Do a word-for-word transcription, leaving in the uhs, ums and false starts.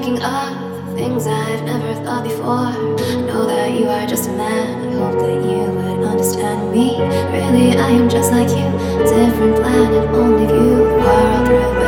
thinking of things I've never thought before. I know that you are just a man, I hope that you would understand me. Really, I am just like you, different planet, only view the world through